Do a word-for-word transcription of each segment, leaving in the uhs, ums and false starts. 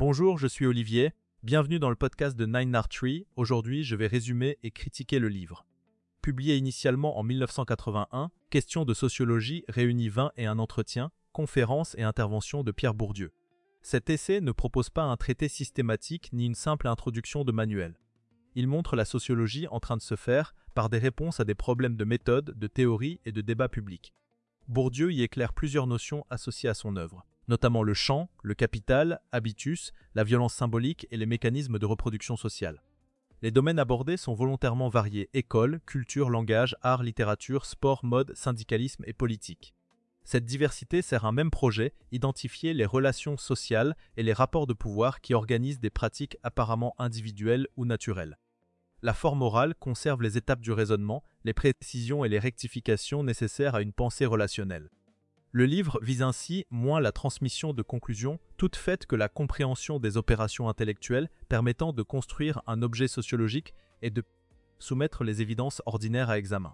Bonjour, je suis Olivier. Bienvenue dans le podcast de Nine Art Tree. Aujourd'hui, je vais résumer et critiquer le livre. Publié initialement en mille neuf cent quatre-vingt-un, Questions de sociologie réunit vingt et un entretiens, conférences et interventions de Pierre Bourdieu. Cet essai ne propose pas un traité systématique ni une simple introduction de manuel. Il montre la sociologie en train de se faire par des réponses à des problèmes de méthode, de théorie et de débat public. Bourdieu y éclaire plusieurs notions associées à son œuvre, notamment le champ, le capital, habitus, la violence symbolique et les mécanismes de reproduction sociale. Les domaines abordés sont volontairement variés: école, culture, langage, art, littérature, sport, mode, syndicalisme et politique. Cette diversité sert un même projet, identifier les relations sociales et les rapports de pouvoir qui organisent des pratiques apparemment individuelles ou naturelles. La forme orale conserve les étapes du raisonnement, les précisions et les rectifications nécessaires à une pensée relationnelle. Le livre vise ainsi moins la transmission de conclusions toutes faites que la compréhension des opérations intellectuelles permettant de construire un objet sociologique et de soumettre les évidences ordinaires à examen.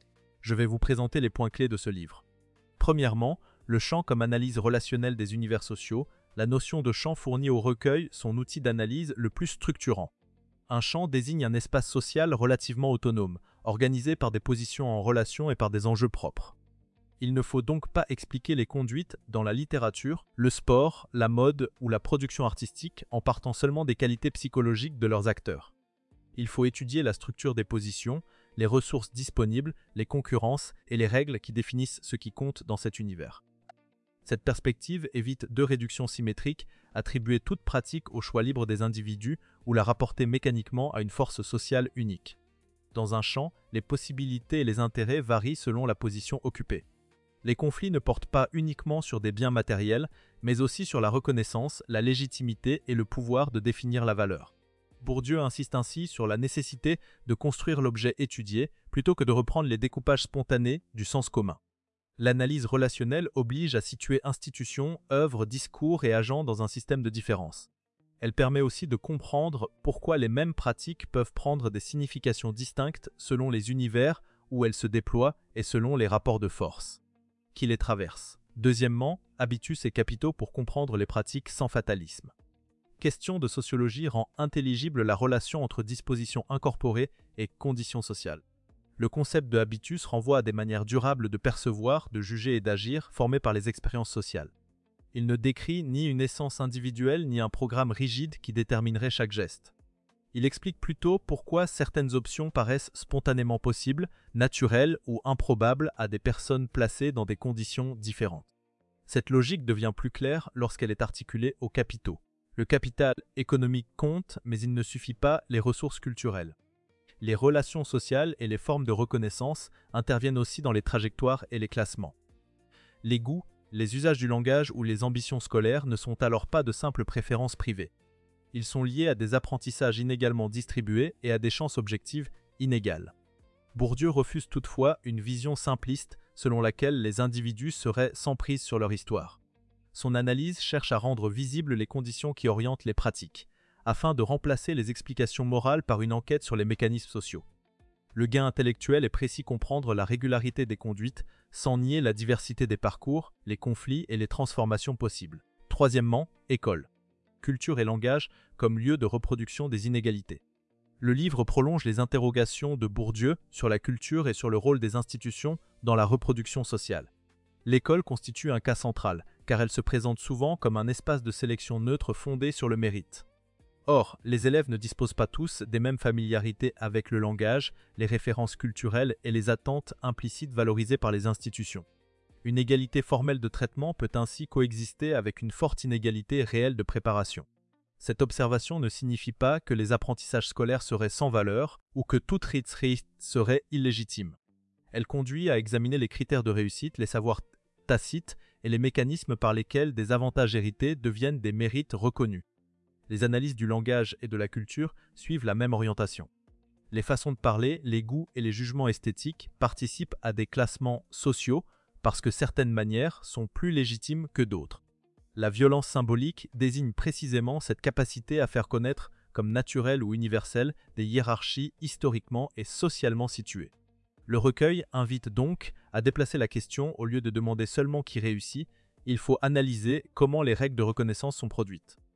Je vais vous présenter les points clés de ce livre. Premièrement, le champ comme analyse relationnelle des univers sociaux. La notion de champ fournit au recueil son outil d'analyse le plus structurant. Un champ désigne un espace social relativement autonome, organisé par des positions en relation et par des enjeux propres. Il ne faut donc pas expliquer les conduites dans la littérature, le sport, la mode ou la production artistique en partant seulement des qualités psychologiques de leurs acteurs. Il faut étudier la structure des positions, les ressources disponibles, les concurrences et les règles qui définissent ce qui compte dans cet univers. Cette perspective évite deux réductions symétriques, attribuer toute pratique au choix libre des individus ou la rapporter mécaniquement à une force sociale unique. Dans un champ, les possibilités et les intérêts varient selon la position occupée. Les conflits ne portent pas uniquement sur des biens matériels, mais aussi sur la reconnaissance, la légitimité et le pouvoir de définir la valeur. Bourdieu insiste ainsi sur la nécessité de construire l'objet étudié plutôt que de reprendre les découpages spontanés du sens commun. L'analyse relationnelle oblige à situer institutions, œuvres, discours et agents dans un système de différence. Elle permet aussi de comprendre pourquoi les mêmes pratiques peuvent prendre des significations distinctes selon les univers où elles se déploient et selon les rapports de force qui les traversent. Deuxièmement, habitus et capitaux pour comprendre les pratiques sans fatalisme. Question de sociologie rend intelligible la relation entre dispositions incorporées et conditions sociales. Le concept de habitus renvoie à des manières durables de percevoir, de juger et d'agir formées par les expériences sociales. Il ne décrit ni une essence individuelle ni un programme rigide qui déterminerait chaque geste. Il explique plutôt pourquoi certaines options paraissent spontanément possibles, naturelles ou improbables à des personnes placées dans des conditions différentes. Cette logique devient plus claire lorsqu'elle est articulée aux capitaux. Le capital économique compte, mais il ne suffit pas les ressources culturelles. Les relations sociales et les formes de reconnaissance interviennent aussi dans les trajectoires et les classements. Les goûts, les usages du langage ou les ambitions scolaires ne sont alors pas de simples préférences privées. Ils sont liés à des apprentissages inégalement distribués et à des chances objectives inégales. Bourdieu refuse toutefois une vision simpliste selon laquelle les individus seraient sans prise sur leur histoire. Son analyse cherche à rendre visibles les conditions qui orientent les pratiques, afin de remplacer les explications morales par une enquête sur les mécanismes sociaux. Le gain intellectuel est précis comprendre la régularité des conduites sans nier la diversité des parcours, les conflits et les transformations possibles. Troisièmement, école. Culture et langage comme lieu de reproduction des inégalités. Le livre prolonge les interrogations de Bourdieu sur la culture et sur le rôle des institutions dans la reproduction sociale. L'école constitue un cas central, car elle se présente souvent comme un espace de sélection neutre fondé sur le mérite. Or, les élèves ne disposent pas tous des mêmes familiarités avec le langage, les références culturelles et les attentes implicites valorisées par les institutions. Une égalité formelle de traitement peut ainsi coexister avec une forte inégalité réelle de préparation. Cette observation ne signifie pas que les apprentissages scolaires seraient sans valeur ou que toute réussite serait illégitime. Elle conduit à examiner les critères de réussite, les savoirs tacites et les mécanismes par lesquels des avantages hérités deviennent des mérites reconnus. Les analyses du langage et de la culture suivent la même orientation. Les façons de parler, les goûts et les jugements esthétiques participent à des classements sociaux parce que certaines manières sont plus légitimes que d'autres. La violence symbolique désigne précisément cette capacité à faire connaître comme naturelles ou universelles des hiérarchies historiquement et socialement situées. Le recueil invite donc à déplacer la question au lieu de demander seulement qui réussit, il faut analyser comment les règles de reconnaissance sont produites.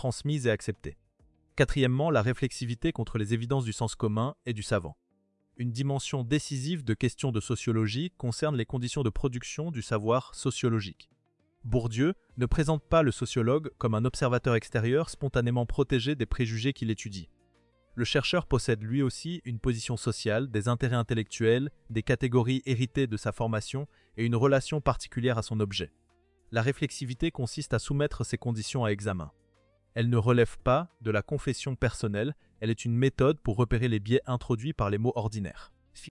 transmise et acceptée. Quatrièmement, la réflexivité contre les évidences du sens commun et du savant. Une dimension décisive de questions de sociologie concerne les conditions de production du savoir sociologique. Bourdieu ne présente pas le sociologue comme un observateur extérieur spontanément protégé des préjugés qu'il étudie. Le chercheur possède lui aussi une position sociale, des intérêts intellectuels, des catégories héritées de sa formation et une relation particulière à son objet. La réflexivité consiste à soumettre ces conditions à examen. Elle ne relève pas de la confession personnelle, elle est une méthode pour repérer les biais introduits par les mots ordinaires,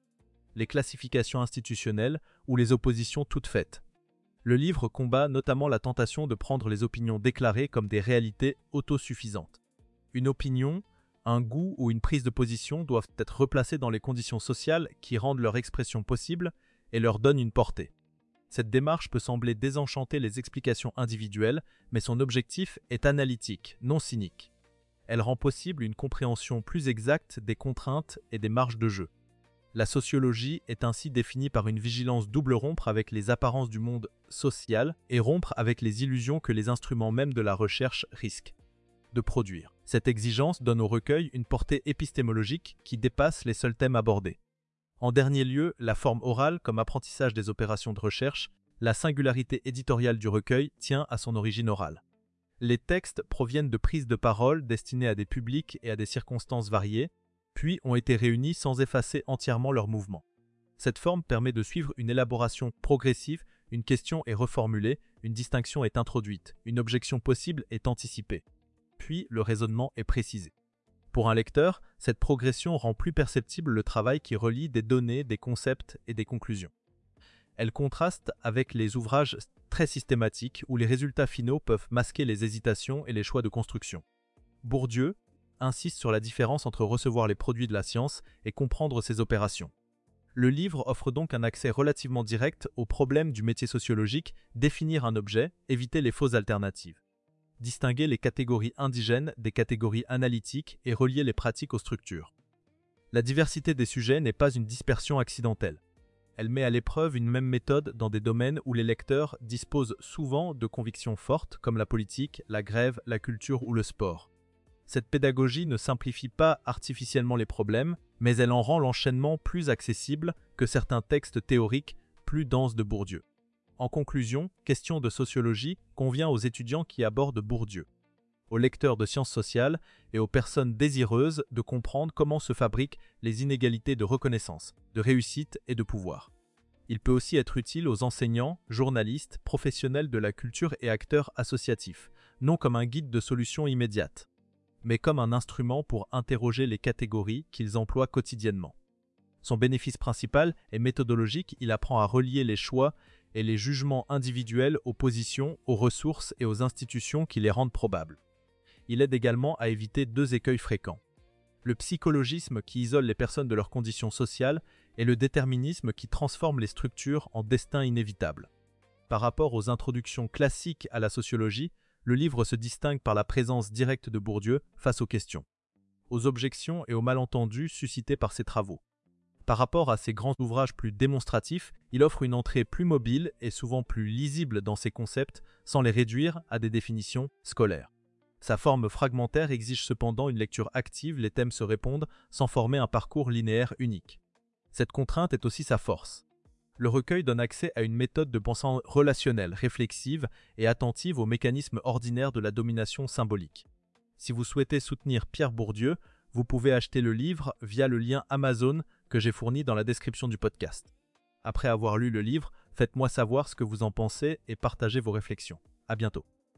les classifications institutionnelles ou les oppositions toutes faites. Le livre combat notamment la tentation de prendre les opinions déclarées comme des réalités autosuffisantes. Une opinion, un goût ou une prise de position doivent être replacés dans les conditions sociales qui rendent leur expression possible et leur donnent une portée. Cette démarche peut sembler désenchanter les explications individuelles, mais son objectif est analytique, non cynique. Elle rend possible une compréhension plus exacte des contraintes et des marges de jeu. La sociologie est ainsi définie par une vigilance double: rompre avec les apparences du monde social et rompre avec les illusions que les instruments mêmes de la recherche risquent de produire. Cette exigence donne au recueil une portée épistémologique qui dépasse les seuls thèmes abordés. En dernier lieu, la forme orale comme apprentissage des opérations de recherche, la singularité éditoriale du recueil tient à son origine orale. Les textes proviennent de prises de parole destinées à des publics et à des circonstances variées, puis ont été réunis sans effacer entièrement leur mouvement. Cette forme permet de suivre une élaboration progressive, une question est reformulée, une distinction est introduite, une objection possible est anticipée, puis le raisonnement est précisé. Pour un lecteur, cette progression rend plus perceptible le travail qui relie des données, des concepts et des conclusions. Elle contraste avec les ouvrages très systématiques où les résultats finaux peuvent masquer les hésitations et les choix de construction. Bourdieu insiste sur la différence entre recevoir les produits de la science et comprendre ses opérations. Le livre offre donc un accès relativement direct aux problèmes du métier sociologique, définir un objet, éviter les fausses alternatives, distinguer les catégories indigènes des catégories analytiques et relier les pratiques aux structures. La diversité des sujets n'est pas une dispersion accidentelle. Elle met à l'épreuve une même méthode dans des domaines où les lecteurs disposent souvent de convictions fortes comme la politique, la grève, la culture ou le sport. Cette pédagogie ne simplifie pas artificiellement les problèmes, mais elle en rend l'enchaînement plus accessible que certains textes théoriques plus denses de Bourdieu. En conclusion, Question de sociologie convient aux étudiants qui abordent Bourdieu, aux lecteurs de sciences sociales et aux personnes désireuses de comprendre comment se fabriquent les inégalités de reconnaissance, de réussite et de pouvoir. Il peut aussi être utile aux enseignants, journalistes, professionnels de la culture et acteurs associatifs, non comme un guide de solutions immédiates, mais comme un instrument pour interroger les catégories qu'ils emploient quotidiennement. Son bénéfice principal est méthodologique, il apprend à relier les choix et les jugements individuels aux positions, aux ressources et aux institutions qui les rendent probables. Il aide également à éviter deux écueils fréquents: le psychologisme qui isole les personnes de leurs conditions sociales et le déterminisme qui transforme les structures en destins inévitables. Par rapport aux introductions classiques à la sociologie, le livre se distingue par la présence directe de Bourdieu face aux questions, aux objections et aux malentendus suscités par ses travaux. Par rapport à ses grands ouvrages plus démonstratifs, il offre une entrée plus mobile et souvent plus lisible dans ses concepts sans les réduire à des définitions scolaires. Sa forme fragmentaire exige cependant une lecture active, les thèmes se répondent sans former un parcours linéaire unique. Cette contrainte est aussi sa force. Le recueil donne accès à une méthode de pensée relationnelle, réflexive et attentive aux mécanismes ordinaires de la domination symbolique. Si vous souhaitez soutenir Pierre Bourdieu, vous pouvez acheter le livre via le lien Amazon que j'ai fourni dans la description du podcast. Après avoir lu le livre, faites-moi savoir ce que vous en pensez et partagez vos réflexions. À bientôt.